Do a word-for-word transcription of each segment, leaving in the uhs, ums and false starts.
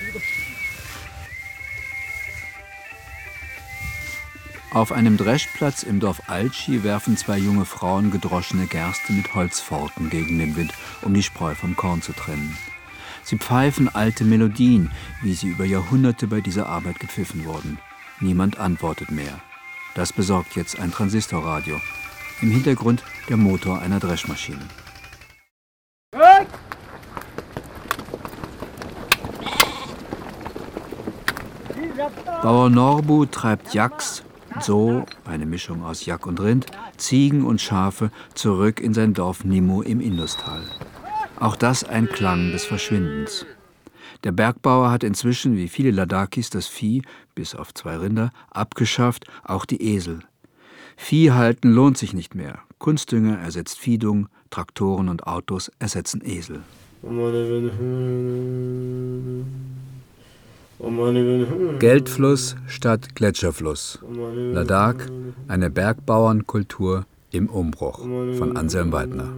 Auf einem Dreschplatz im Dorf Alchi werfen zwei junge Frauen gedroschene Gerste mit Holzforken gegen den Wind, um die Spreu vom Korn zu trennen. Sie pfeifen alte Melodien, wie sie über Jahrhunderte bei dieser Arbeit gepfiffen wurden. Niemand antwortet mehr. Das besorgt jetzt ein Transistorradio. Im Hintergrund der Motor einer Dreschmaschine. Bauer Norbu treibt Yaks, so eine Mischung aus Jack und Rind, Ziegen und Schafe zurück in sein Dorf Nimmo im Industal. Auch das ein Klang des Verschwindens. Der Bergbauer hat inzwischen, wie viele Ladakis, das Vieh, bis auf zwei Rinder, abgeschafft, auch die Esel. Vieh halten lohnt sich nicht mehr. Kunstdünger ersetzt Viehdung, Traktoren und Autos ersetzen Esel. Geldfluss statt Gletscherfluss. Ladakh, eine Bergbauernkultur im Umbruch, von Anselm Weidner.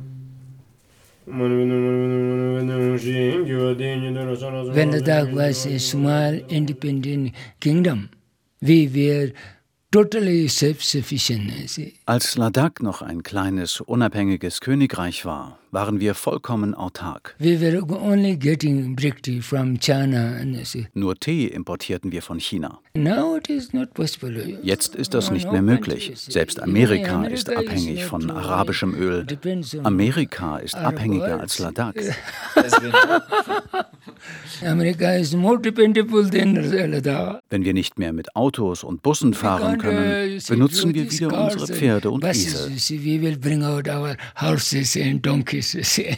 When Ladakh was a small independent kingdom, we were totally self-sufficient. Als Ladakh noch ein kleines, unabhängiges Königreich war, waren wir vollkommen autark. We were only getting brick tea from China. Nur Tee importierten wir von China. Now it is not possible. Jetzt ist das nicht mehr möglich. Selbst Amerika ist abhängig von arabischem Öl. Amerika ist abhängiger als Ladakh. America is more dependable than Ladakh. Wenn wir nicht mehr mit Autos und Bussen fahren können, benutzen wir wieder unsere Pferde und Esel. We will bring out our horses and donkeys.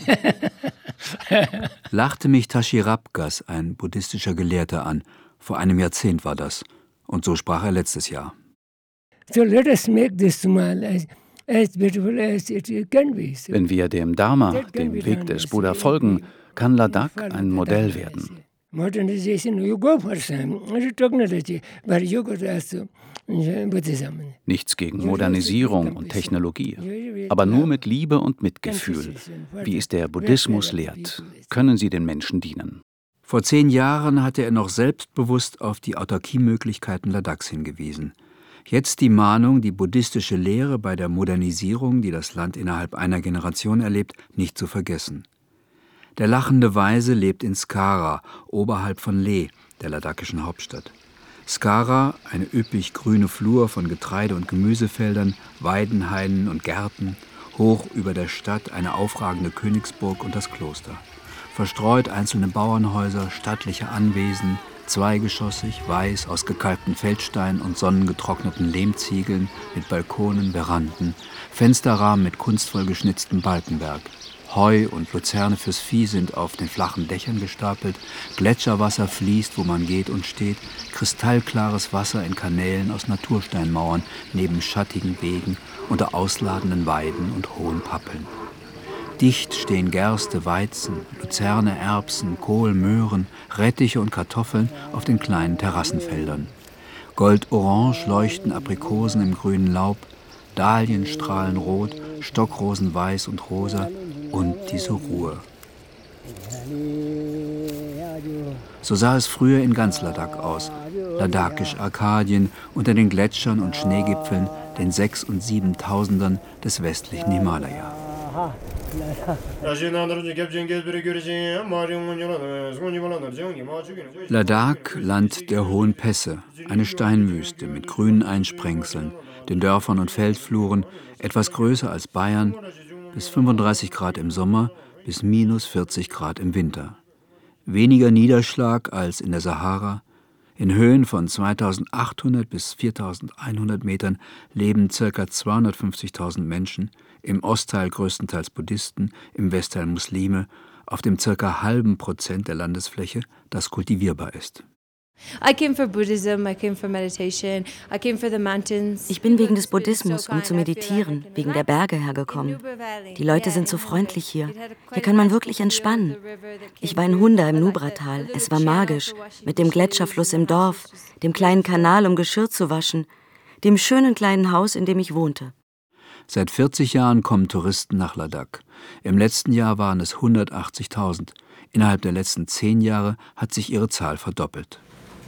Lachte mich Tashi Rabgas, ein buddhistischer Gelehrter, an. Vor einem Jahrzehnt war das. Und so sprach er letztes Jahr. So let us make this small as, as beautiful as it can be. So wenn wir dem Dharma, dem Weg des Buddha folgen, kann Ladakh ein Modell werden. Modernization, you go for some technology, but you go to Buddhism. Nichts gegen Modernisierung und Technologie, aber nur mit Liebe und Mitgefühl, wie es der Buddhismus lehrt, können sie den Menschen dienen. Vor zehn Jahren hatte er noch selbstbewusst auf die Autarkiemöglichkeiten Ladakhs hingewiesen. Jetzt die Mahnung, die buddhistische Lehre bei der Modernisierung, die das Land innerhalb einer Generation erlebt, nicht zu vergessen. Der lachende Weise lebt in Skara, oberhalb von Leh, der ladakischen Hauptstadt. Skara, eine üppig grüne Flur von Getreide- und Gemüsefeldern, Weidenhainen und Gärten, hoch über der Stadt eine aufragende Königsburg und das Kloster. Verstreut einzelne Bauernhäuser, stattliche Anwesen, zweigeschossig, weiß, aus gekalkten Feldstein und sonnengetrockneten Lehmziegeln, mit Balkonen, Veranden, Fensterrahmen mit kunstvoll geschnitztem Balkenwerk. Heu und Luzerne fürs Vieh sind auf den flachen Dächern gestapelt, Gletscherwasser fließt, wo man geht und steht, kristallklares Wasser in Kanälen aus Natursteinmauern neben schattigen Wegen unter ausladenden Weiden und hohen Pappeln. Dicht stehen Gerste, Weizen, Luzerne, Erbsen, Kohl, Möhren, Rettiche und Kartoffeln auf den kleinen Terrassenfeldern. Goldorange leuchten Aprikosen im grünen Laub, Dahlien strahlen rot, Stockrosen weiß und rosa und diese Ruhe. So sah es früher in ganz Ladakh aus. Ladakisch Arkadien unter den Gletschern und Schneegipfeln, den Sechs- und Siebentausendern des westlichen Himalaya. Ladakh, Land der hohen Pässe, eine Steinwüste mit grünen Einsprengseln, den Dörfern und Feldfluren, etwas größer als Bayern, bis fünfunddreißig Grad im Sommer, bis minus vierzig Grad im Winter. Weniger Niederschlag als in der Sahara. In Höhen von zweitausendachthundert bis viertausendeinhundert Metern leben ca. zweihundertfünfzigtausend Menschen, im Ostteil größtenteils Buddhisten, im Westteil Muslime, auf dem ca. halben Prozent der Landesfläche, das kultivierbar ist. Ich bin wegen des Buddhismus, um zu meditieren, wegen der Berge hergekommen. Die Leute sind so freundlich hier. Hier kann man wirklich entspannen. Ich war in Hunda im Nubratal. Es war magisch, mit dem Gletscherfluss im Dorf, dem kleinen Kanal, um Geschirr zu waschen, dem schönen kleinen Haus, in dem ich wohnte. Seit vierzig Jahren kommen Touristen nach Ladakh. Im letzten Jahr waren es hundertachtzigtausend. Innerhalb der letzten zehn Jahre hat sich ihre Zahl verdoppelt.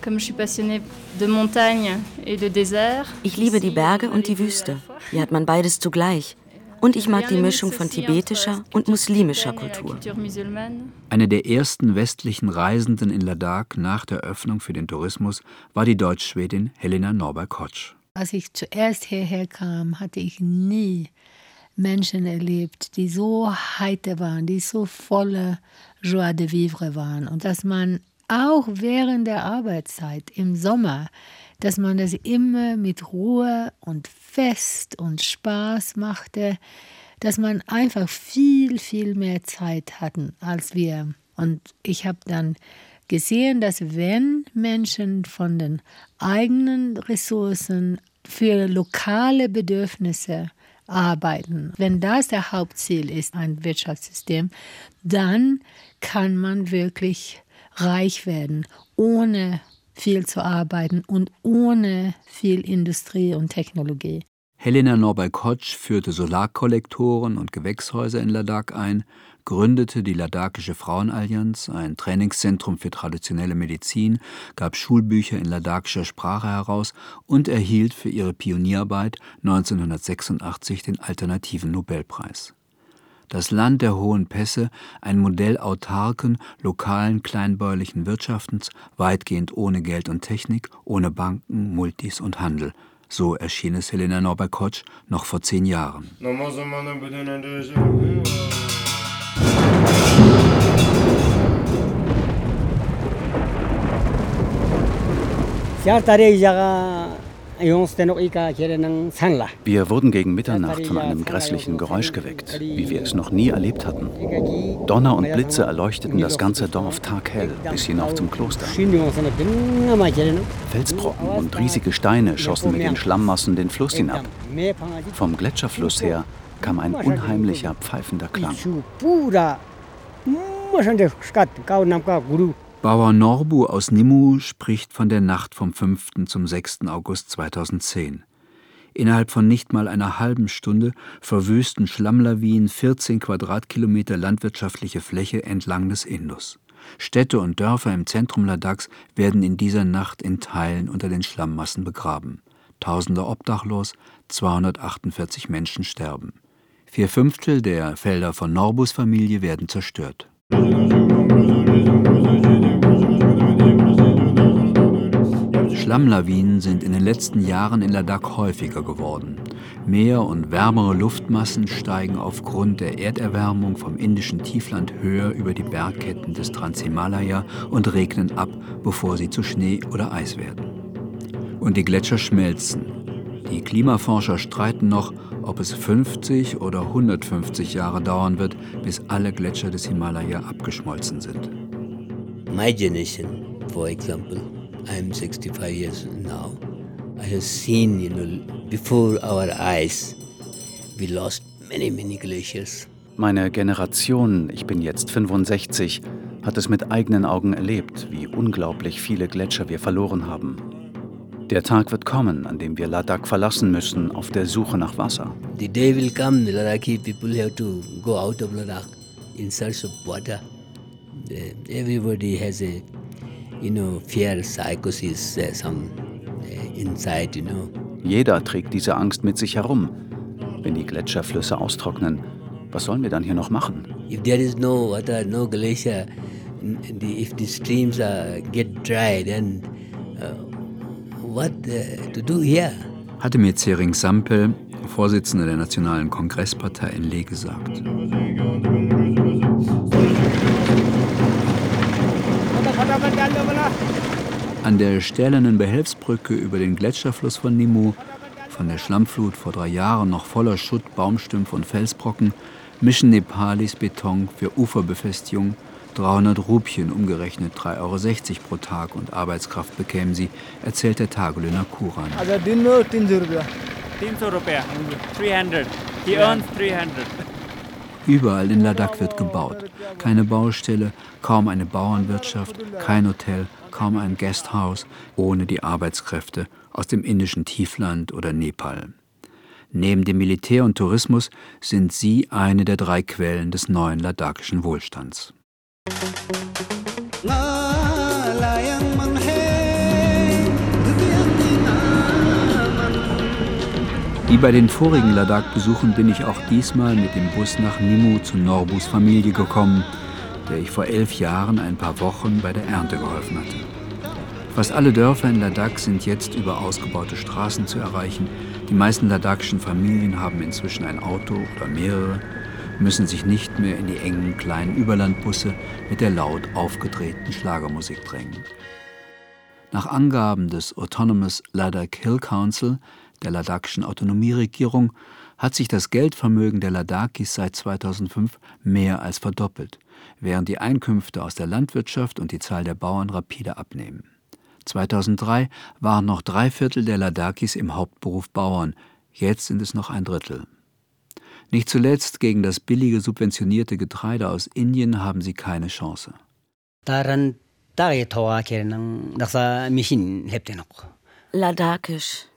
Ich liebe die Berge und die Wüste. Hier hat man beides zugleich. Und ich mag die Mischung von tibetischer und muslimischer Kultur. Eine der ersten westlichen Reisenden in Ladakh nach der Öffnung für den Tourismus war die Deutsch-Schwedin Helena Norberg-Koch. Als ich zuerst hierher kam, hatte ich nie Menschen erlebt, die so heiter waren, die so voller Joie de vivre waren. Und dass man auch während der Arbeitszeit im Sommer, dass man das immer mit Ruhe und Fest und Spaß machte, dass man einfach viel, viel mehr Zeit hatten als wir. Und ich habe dann gesehen, dass wenn Menschen von den eigenen Ressourcen für lokale Bedürfnisse arbeiten, wenn das der Hauptziel ist, ein Wirtschaftssystem, dann kann man wirklich reich werden, ohne viel zu arbeiten und ohne viel Industrie und Technologie. Helena Norberg-Koch führte Solarkollektoren und Gewächshäuser in Ladakh ein, gründete die Ladakhische Frauenallianz, ein Trainingszentrum für traditionelle Medizin, gab Schulbücher in ladakhischer Sprache heraus und erhielt für ihre Pionierarbeit neunzehnhundertsechsundachtzig den Alternativen Nobelpreis. Das Land der hohen Pässe, ein Modell autarken, lokalen, kleinbäuerlichen Wirtschaftens, weitgehend ohne Geld und Technik, ohne Banken, Multis und Handel. So erschien es Helena Norberg-Koch noch vor zehn Jahren. Wir wurden gegen Mitternacht von einem grässlichen Geräusch geweckt, wie wir es noch nie erlebt hatten. Donner und Blitze erleuchteten das ganze Dorf taghell bis hinauf zum Kloster. Felsbrocken und riesige Steine schossen mit den Schlammmassen den Fluss hinab. Vom Gletscherfluss her kam ein unheimlicher, pfeifender Klang. Bauer Norbu aus Nimmu spricht von der Nacht vom fünften zum sechsten August zweitausendzehn. Innerhalb von nicht mal einer halben Stunde verwüsten Schlammlawinen vierzehn Quadratkilometer landwirtschaftliche Fläche entlang des Indus. Städte und Dörfer im Zentrum Ladaks werden in dieser Nacht in Teilen unter den Schlammmassen begraben. Tausende obdachlos, zweihundertachtundvierzig Menschen sterben. Vier Fünftel der Felder von Norbus Familie werden zerstört. Schlammlawinen sind in den letzten Jahren in Ladakh häufiger geworden. Mehr und wärmere Luftmassen steigen aufgrund der Erderwärmung vom indischen Tiefland höher über die Bergketten des Transhimalaya und regnen ab, bevor sie zu Schnee oder Eis werden. Und die Gletscher schmelzen. Die Klimaforscher streiten noch, ob es fünfzig oder hundertfünfzig Jahre dauern wird, bis alle Gletscher des Himalaya abgeschmolzen sind. My generation, for example, I'm sixty-five years now. I have seen, you know, before our eyes, we lost many, many glaciers. Meine Generation, ich bin jetzt fünfundsechzig, hat es mit eigenen Augen erlebt, wie unglaublich viele Gletscher wir verloren haben. Der Tag wird kommen, an dem wir Ladakh verlassen müssen, auf der Suche nach Wasser. The day will come, the Ladakhi people have to go out of Ladakh in search of water. Everybody has a, you know, fear, psychosis, uh, some uh, inside, you know. Jeder trägt diese Angst mit sich herum. Wenn die Gletscherflüsse austrocknen, was sollen wir dann hier noch machen? If there is no water, no glacier, the, if the streams uh, get dry, then uh, what uh, to do here? Hatte mir Tsering Sampel, Vorsitzender der Nationalen Kongresspartei in Leh, gesagt. An der stählernen Behelfsbrücke über den Gletscherfluss von Nimmu, von der Schlammflut vor drei Jahren noch voller Schutt, Baumstümpfe und Felsbrocken, mischen Nepalis Beton für Uferbefestigung. dreihundert Rupien, umgerechnet drei Euro sechzig pro Tag und Arbeitskraft bekämen sie, erzählt der Tagelöhner Kuran. Überall in Ladakh wird gebaut. Keine Baustelle, kaum eine Bauernwirtschaft, kein Hotel, kaum ein Guesthouse, ohne die Arbeitskräfte aus dem indischen Tiefland oder Nepal. Neben dem Militär und Tourismus sind sie eine der drei Quellen des neuen ladakhischen Wohlstands. Wie bei den vorigen Ladakh-Besuchen bin ich auch diesmal mit dem Bus nach Nimmu zu Norbus Familie gekommen, der ich vor elf Jahren ein paar Wochen bei der Ernte geholfen hatte. Fast alle Dörfer in Ladakh sind jetzt über ausgebaute Straßen zu erreichen. Die meisten ladakischen Familien haben inzwischen ein Auto oder mehrere, müssen sich nicht mehr in die engen kleinen Überlandbusse mit der laut aufgedrehten Schlagermusik drängen. Nach Angaben des Autonomous Ladakh Hill Council, der ladakischen Autonomieregierung, hat sich das Geldvermögen der Ladakis seit zweitausendfünf mehr als verdoppelt, während die Einkünfte aus der Landwirtschaft und die Zahl der Bauern rapide abnehmen. zweitausenddrei waren noch drei Viertel der Ladakis im Hauptberuf Bauern, jetzt sind es noch ein Drittel. Nicht zuletzt gegen das billige subventionierte Getreide aus Indien haben sie keine Chance. Ladakisch.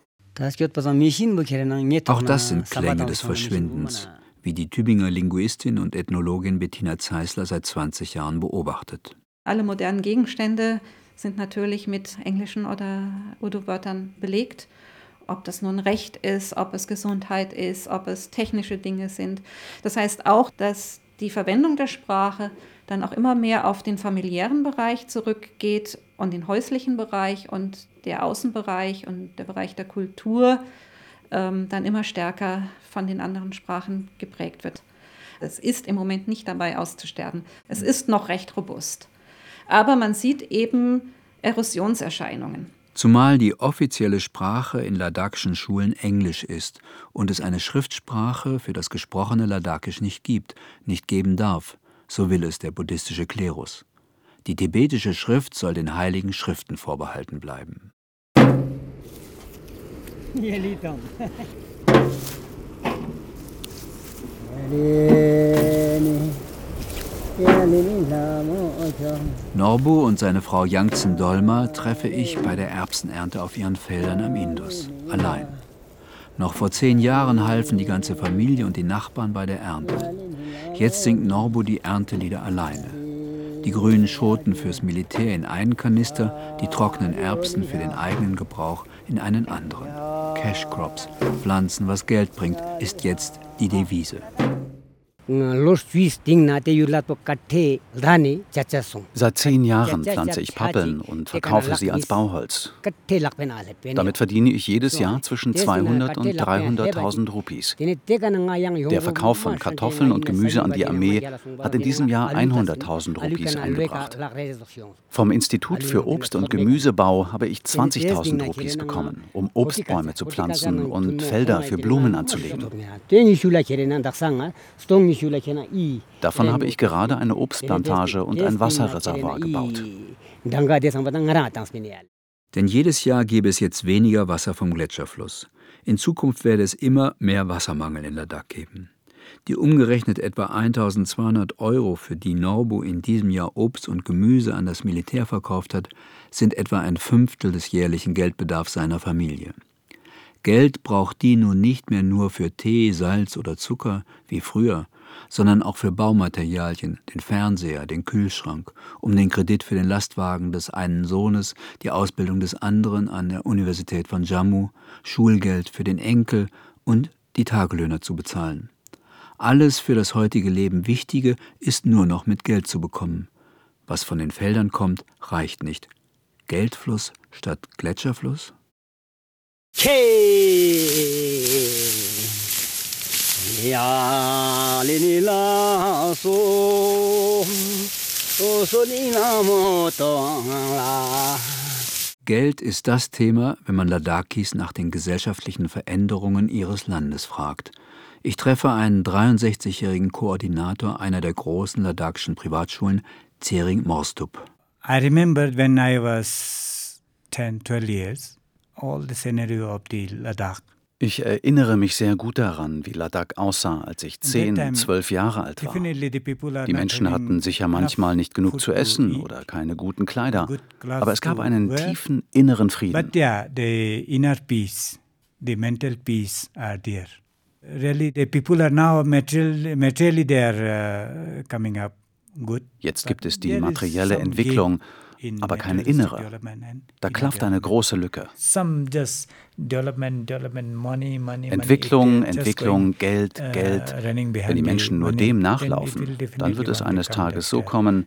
Auch das sind Klänge des Verschwindens, wie die Tübinger Linguistin und Ethnologin Bettina Zeisler seit zwanzig Jahren beobachtet. Alle modernen Gegenstände sind natürlich mit englischen oder Urdu-Wörtern belegt. Ob das nun Recht ist, ob es Gesundheit ist, ob es technische Dinge sind. Das heißt auch, dass die Verwendung der Sprache dann auch immer mehr auf den familiären Bereich zurückgeht und den häuslichen Bereich und der Außenbereich und der Bereich der Kultur ähm, dann immer stärker von den anderen Sprachen geprägt wird. Es ist im Moment nicht dabei auszusterben. Es ist noch recht robust. Aber man sieht eben Erosionserscheinungen. Zumal die offizielle Sprache in ladakischen Schulen Englisch ist und es eine Schriftsprache für das gesprochene Ladakisch nicht gibt, nicht geben darf. So will es der buddhistische Klerus. Die tibetische Schrift soll den heiligen Schriften vorbehalten bleiben. Norbu und seine Frau Yangtsen Dolma treffe ich bei der Erbsenernte auf ihren Feldern am Indus, allein. Noch vor zehn Jahren halfen die ganze Familie und die Nachbarn bei der Ernte. Jetzt singt Norbu die Erntelieder alleine. Die grünen Schoten fürs Militär in einen Kanister, die trockenen Erbsen für den eigenen Gebrauch in einen anderen. Cash Crops, Pflanzen, was Geld bringt, ist jetzt die Devise. Seit zehn Jahren pflanze ich Pappeln und verkaufe sie als Bauholz. Damit verdiene ich jedes Jahr zwischen zweihundert und dreihunderttausend Rupees. Der Verkauf von Kartoffeln und Gemüse an die Armee hat in diesem Jahr hunderttausend Rupees eingebracht. Vom Institut für Obst- und Gemüsebau habe ich zwanzigtausend Rupees bekommen, um Obstbäume zu pflanzen und Felder für Blumen anzulegen. Davon habe ich gerade eine Obstplantage und ein Wasserreservoir gebaut. Denn jedes Jahr gäbe es jetzt weniger Wasser vom Gletscherfluss. In Zukunft werde es immer mehr Wassermangel in Ladakh geben. Die umgerechnet etwa eintausendzweihundert Euro, für die Norbu in diesem Jahr Obst und Gemüse an das Militär verkauft hat, sind etwa ein Fünftel des jährlichen Geldbedarfs seiner Familie. Geld braucht die nun nicht mehr nur für Tee, Salz oder Zucker, wie früher, sondern auch für Baumaterialien, den Fernseher, den Kühlschrank, um den Kredit für den Lastwagen des einen Sohnes, die Ausbildung des anderen an der Universität von Jammu, Schulgeld für den Enkel und die Tagelöhner zu bezahlen. Alles für das heutige Leben Wichtige ist nur noch mit Geld zu bekommen. Was von den Feldern kommt, reicht nicht. Geldfluss statt Gletscherfluss? Geld ist das Thema, wenn man Ladakis nach den gesellschaftlichen Veränderungen ihres Landes fragt. Ich treffe einen dreiundsechzigjährigen Koordinator einer der großen ladakischen Privatschulen, Tsering Morstup. I remember when I was ten, twelve years. All the scenario of the Ladakh. Ich erinnere mich sehr gut daran, wie Ladakh aussah, als ich zehn, zwölf Jahre alt war. Die Menschen hatten sicher manchmal nicht genug zu essen oder keine guten Kleider, aber es gab einen tiefen inneren Frieden. But yeah, the inner peace, the mental peace are there. Really, the people are now material, materially they are uh, coming up. Jetzt gibt es die materielle Entwicklung, aber keine innere. Da klafft eine große Lücke. Entwicklung, Entwicklung, Geld, Geld. Wenn die Menschen nur dem nachlaufen, dann wird es eines Tages so kommen,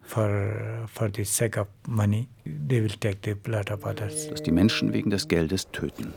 dass die Menschen wegen des Geldes töten.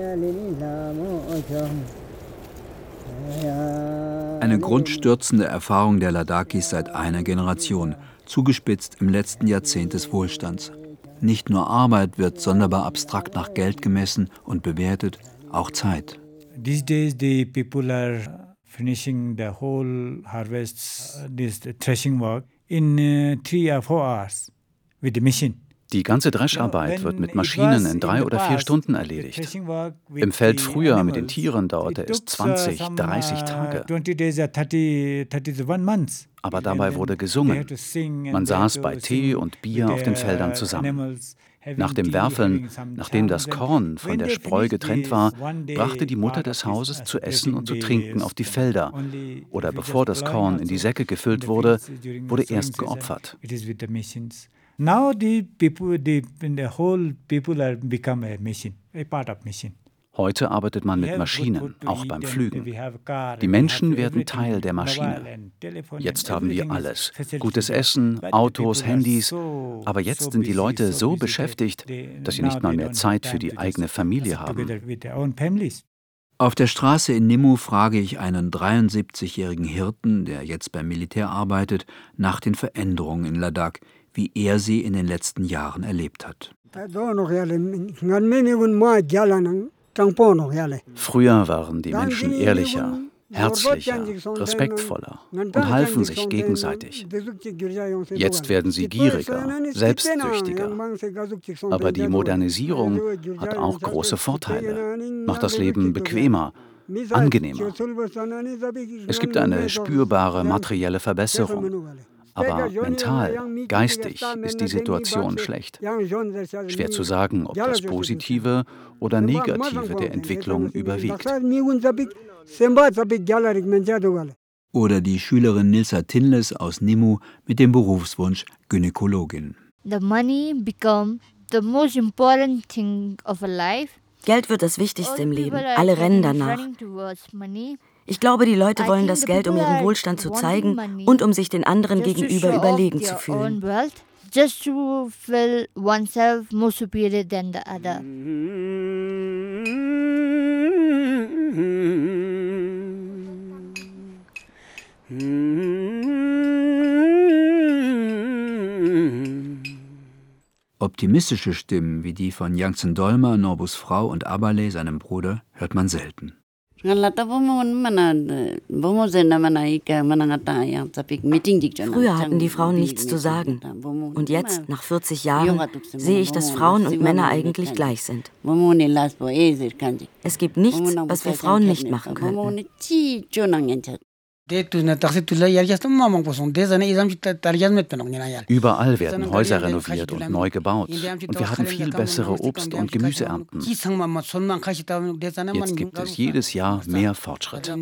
Eine grundstürzende Erfahrung der Ladakis seit einer Generation, zugespitzt im letzten Jahrzehnt des Wohlstands. Nicht nur Arbeit wird sonderbar abstrakt nach Geld gemessen und bewertet, auch Zeit. These days the people are finishing the whole harvest, uh, this threshing work in uh, three or four hours with the machine. Die ganze Drescharbeit wird mit Maschinen in drei oder vier Stunden erledigt. Im Feld früher mit den Tieren dauerte es zwanzig, dreißig Tage. Aber dabei wurde gesungen. Man saß bei Tee und Bier auf den Feldern zusammen. Nach dem Werfeln, nachdem das Korn von der Spreu getrennt war, brachte die Mutter des Hauses zu essen und zu trinken auf die Felder. Oder bevor das Korn in die Säcke gefüllt wurde, wurde erst geopfert. Now the people, the, the whole people are become a machine, a part of machine. Heute arbeitet man mit Maschinen, auch beim Pflügen. Die Menschen werden Teil der Maschine. Jetzt haben wir alles. Gutes Essen, Autos, Handys. Aber jetzt sind die Leute so beschäftigt, dass sie nicht mal mehr Zeit für die eigene Familie haben. Auf der Straße in Nimmu frage ich einen dreiundsiebzigjährigen Hirten, der jetzt beim Militär arbeitet, nach den Veränderungen in Ladakh, wie er sie in den letzten Jahren erlebt hat. Früher waren die Menschen ehrlicher, herzlicher, respektvoller und halfen sich gegenseitig. Jetzt werden sie gieriger, selbstsüchtiger. Aber die Modernisierung hat auch große Vorteile, macht das Leben bequemer, angenehmer. Es gibt eine spürbare materielle Verbesserung. Aber mental, geistig ist die Situation schlecht. Schwer zu sagen, ob das Positive oder Negative der Entwicklung überwiegt. Oder die Schülerin Nilsa Tinles aus Nimmu mit dem Berufswunsch Gynäkologin. The money become the most important thing of a life. Geld wird das Wichtigste im Leben. Alle rennen danach. Ich glaube, die Leute wollen das Geld, um ihren Wohlstand zu zeigen und um sich den anderen gegenüber überlegen zu fühlen. Just to feel oneself more superior than the other. Optimistische Stimmen wie die von Yangtsen Dolma, Norbus Frau und Abalay, seinem Bruder, hört man selten. Früher hatten die Frauen nichts zu sagen. Und jetzt, nach vierzig Jahren, sehe ich, dass Frauen und Männer eigentlich gleich sind. Es gibt nichts, was wir Frauen nicht machen könnten. Überall werden Häuser renoviert und neu gebaut. Und wir haben viel bessere Obst- und Gemüseernten. Jetzt gibt es jedes Jahr mehr Fortschritte.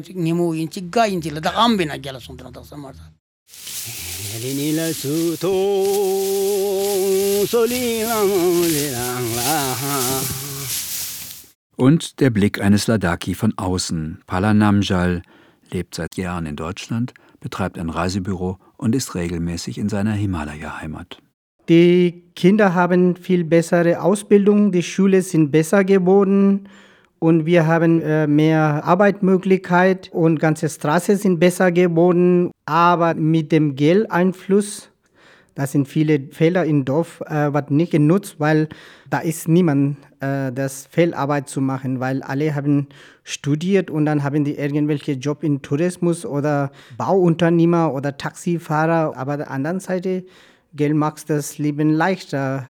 Und der Blick eines Ladakhi von außen, Pala Namjal, lebt seit Jahren in Deutschland, betreibt ein Reisebüro und ist regelmäßig in seiner Himalaya-Heimat. Die Kinder haben viel bessere Ausbildung, die Schulen sind besser geworden und wir haben äh, mehr Arbeitsmöglichkeit und ganze Straßen sind besser geworden. Aber mit dem Geldeinfluss, da sind viele Felder im Dorf, äh, wird nicht genutzt, weil da ist niemand, äh, das Feldarbeit zu machen, weil alle haben studiert und dann haben die irgendwelche Job in Tourismus oder Bauunternehmer oder Taxifahrer. Aber auf der anderen Seite, Geld macht das Leben leichter.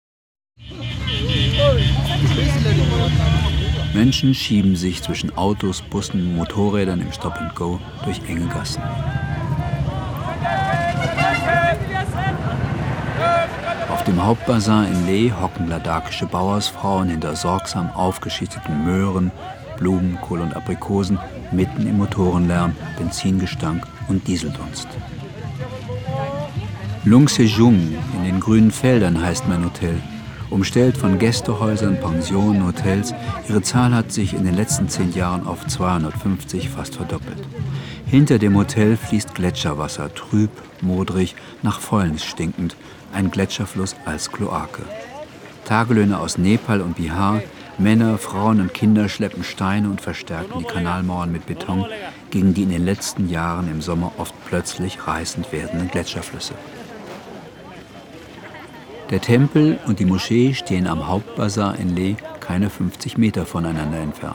Menschen schieben sich zwischen Autos, Bussen, Motorrädern im Stop-and-Go durch enge Gassen. Auf dem Hauptbazar in Leh hocken ladakhische Bauersfrauen hinter sorgsam aufgeschichteten Möhren, Blumenkohl und Aprikosen, mitten im Motorenlärm, Benzingestank und Dieseldunst. Lung Sejung in den grünen Feldern heißt mein Hotel. Umstellt von Gästehäusern, Pensionen, Hotels. Ihre Zahl hat sich in den letzten zehn Jahren auf zweihundertfünfzig fast verdoppelt. Hinter dem Hotel fließt Gletscherwasser, trüb, modrig, nach Fäulnis stinkend. Ein Gletscherfluss als Kloake. Tagelöhner aus Nepal und Bihar, Männer, Frauen und Kinder schleppen Steine und verstärken die Kanalmauern mit Beton gegen die in den letzten Jahren im Sommer oft plötzlich reißend werdenden Gletscherflüsse. Der Tempel und die Moschee stehen am Hauptbazar in Leh keine fünfzig Meter voneinander entfernt.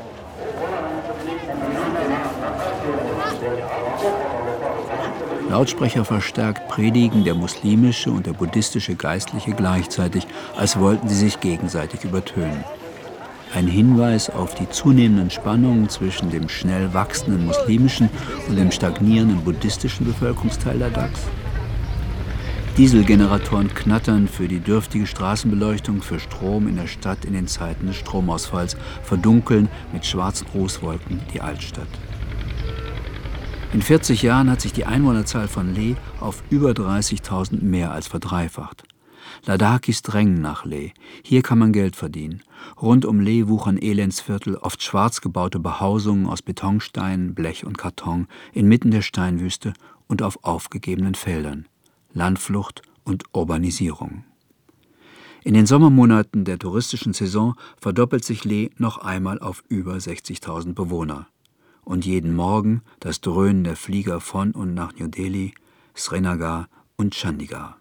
Lautsprecher verstärkt predigen der muslimische und der buddhistische Geistliche gleichzeitig, als wollten sie sich gegenseitig übertönen. Ein Hinweis auf die zunehmenden Spannungen zwischen dem schnell wachsenden muslimischen und dem stagnierenden buddhistischen Bevölkerungsteil Ladaks. Dieselgeneratoren knattern für die dürftige Straßenbeleuchtung, für Strom in der Stadt in den Zeiten des Stromausfalls, verdunkeln mit schwarzen Rußwolken die Altstadt. In vierzig Jahren hat sich die Einwohnerzahl von Leh auf über dreißigtausend mehr als verdreifacht. Ladakis drängen nach Leh. Hier kann man Geld verdienen. Rund um Leh wuchern Elendsviertel, oft schwarz gebaute Behausungen aus Betonsteinen, Blech und Karton, inmitten der Steinwüste und auf aufgegebenen Feldern. Landflucht und Urbanisierung. In den Sommermonaten der touristischen Saison verdoppelt sich Leh noch einmal auf über sechzigtausend Bewohner. Und jeden Morgen das Dröhnen der Flieger von und nach New Delhi, Srinagar und Chandigarh.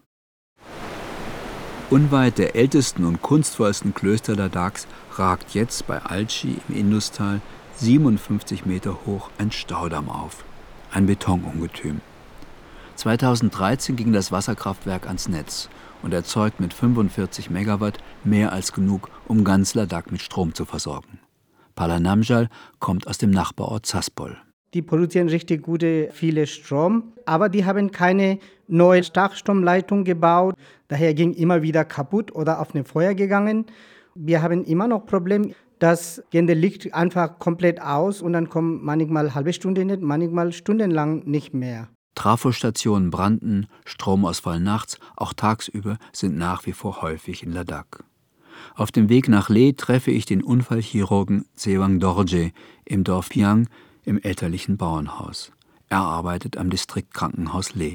Unweit der ältesten und kunstvollsten Klöster Ladaks ragt jetzt bei Alchi im Industal siebenundfünfzig Meter hoch ein Staudamm auf, ein Betonungetüm. zweitausenddreizehn ging das Wasserkraftwerk ans Netz und erzeugt mit fünfundvierzig Megawatt mehr als genug, um ganz Ladakh mit Strom zu versorgen. Pala Namjal kommt aus dem Nachbarort Saspol. Die produzieren richtig gute, viele Strom, aber die haben keine neue Starkstromleitung gebaut. Daher ging immer wieder kaputt oder auf ein Feuer gegangen. Wir haben immer noch Problem, das gehende Licht einfach komplett aus und dann kommt manchmal eine halbe Stunde nicht, manchmal stundenlang nicht mehr. Trafostationen brannten, Stromausfall nachts, auch tagsüber sind nach wie vor häufig in Ladakh. Auf dem Weg nach Leh treffe ich den Unfallchirurgen Sewang Dorje im Dorf Piang im elterlichen Bauernhaus. Er arbeitet am Distriktkrankenhaus Leh.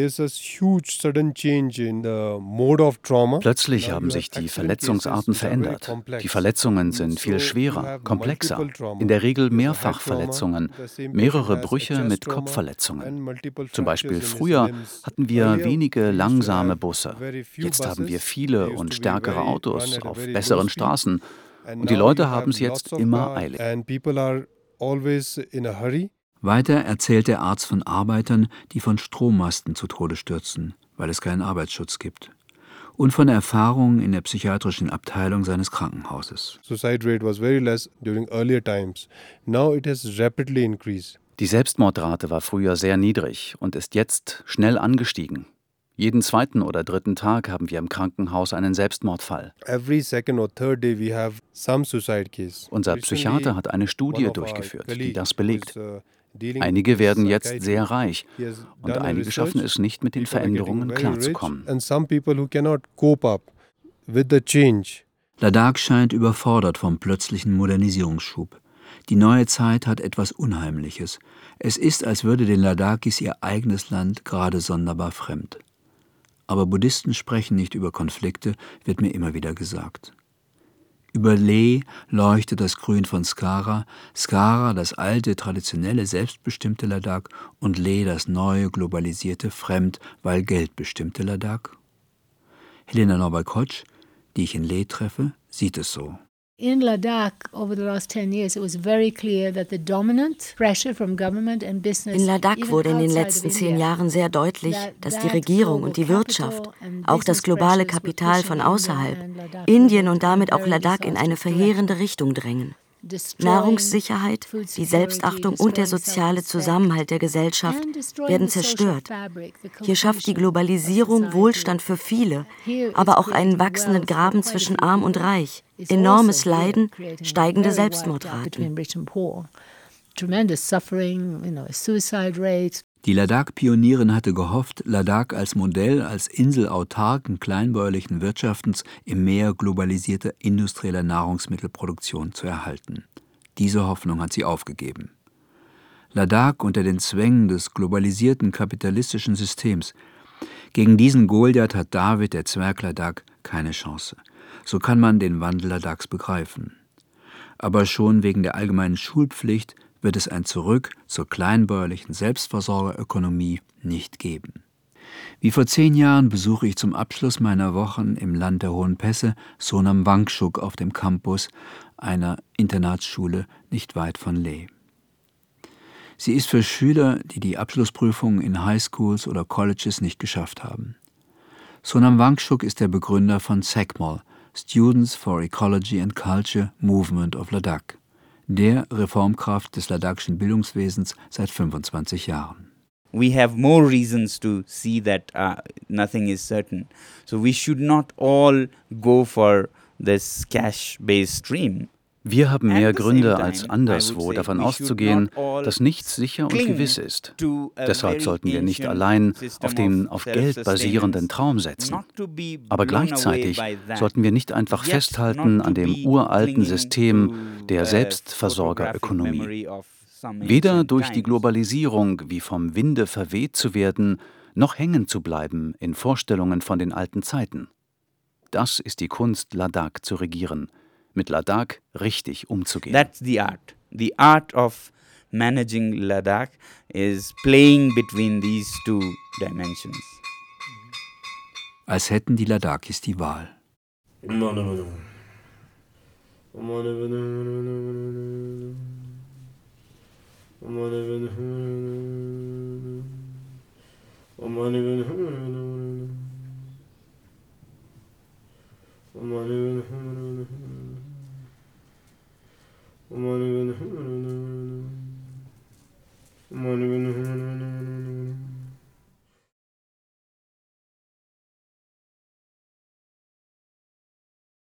Plötzlich haben sich die Verletzungsarten verändert. Die Verletzungen sind viel schwerer, komplexer, in der Regel Mehrfachverletzungen, mehrere Brüche mit Kopfverletzungen. Zum Beispiel früher hatten wir wenige langsame Busse. Jetzt haben wir viele und stärkere Autos auf besseren Straßen und die Leute haben es jetzt immer eilig. Weiter erzählt der Arzt von Arbeitern, die von Strommasten zu Tode stürzen, weil es keinen Arbeitsschutz gibt. Und von Erfahrungen in der psychiatrischen Abteilung seines Krankenhauses. Die Selbstmordrate war früher sehr niedrig und ist jetzt schnell angestiegen. Jeden zweiten oder dritten Tag haben wir im Krankenhaus einen Selbstmordfall. Unser Psychiater hat eine Studie durchgeführt, die das belegt. Einige werden jetzt sehr reich und einige schaffen es nicht, mit den Veränderungen klarzukommen. Ladakh scheint überfordert vom plötzlichen Modernisierungsschub. Die neue Zeit hat etwas Unheimliches. Es ist, als würde den Ladakis ihr eigenes Land gerade sonderbar fremd. Aber Buddhisten sprechen nicht über Konflikte, wird mir immer wieder gesagt. Über Leh leuchtet das Grün von Skara, Skara das alte, traditionelle, selbstbestimmte Ladakh und Leh das neue, globalisierte, fremd, weil geldbestimmte Ladakh. Helena Norberg-Hodge, die ich in Leh treffe, sieht es so. In Ladakh, over the last ten years, it was very clear that the dominant pressure from government and business. In Ladakh wurde in den letzten zehn Jahren sehr deutlich, dass die Regierung und die Wirtschaft, auch das globale Kapital von außerhalb, Indien und damit auch Ladakh in eine verheerende Richtung drängen. Nahrungssicherheit, die Selbstachtung und der soziale Zusammenhalt der Gesellschaft werden zerstört. Hier schafft die Globalisierung Wohlstand für viele, aber auch einen wachsenden Graben zwischen Arm und Reich, enormes Leiden, steigende Selbstmordraten. Die Ladakh-Pionierin hatte gehofft, Ladakh als Modell, als Insel autarken, kleinbäuerlichen Wirtschaftens im Meer globalisierter industrieller Nahrungsmittelproduktion zu erhalten. Diese Hoffnung hat sie aufgegeben. Ladakh unter den Zwängen des globalisierten kapitalistischen Systems. Gegen diesen Goliath hat David, der Zwerg Ladakh, keine Chance. So kann man den Wandel Ladaks begreifen. Aber schon wegen der allgemeinen Schulpflicht wird es ein Zurück zur kleinbäuerlichen Selbstversorgerökonomie nicht geben. Wie vor zehn Jahren besuche ich zum Abschluss meiner Wochen im Land der Hohen Pässe Sonam Wangchuk auf dem Campus einer Internatsschule nicht weit von Leh. Sie ist für Schüler, die die Abschlussprüfungen in Highschools oder Colleges nicht geschafft haben. Sonam Wangchuk ist der Begründer von S E C M O L, Students for Ecology and Culture Movement of Ladakh, der Reformkraft des ladakischen Bildungswesens seit fünfundzwanzig Jahren. We have more reasons to see that uh, nothing is certain. So we should not all go for this cash-based stream. Wir haben mehr Gründe als anderswo davon auszugehen, dass nichts sicher und gewiss ist. Deshalb sollten wir nicht allein auf den auf Geld basierenden Traum setzen. Aber gleichzeitig sollten wir nicht einfach festhalten an dem uralten System der Selbstversorgerökonomie. Weder durch die Globalisierung wie vom Winde verweht zu werden, noch hängen zu bleiben in Vorstellungen von den alten Zeiten. Das ist die Kunst, Ladakh zu regieren. Mit Ladakh richtig umzugehen. That's the art. The art of managing Ladakh is playing between these two dimensions. Als hätten die Ladakis die Wahl. Aman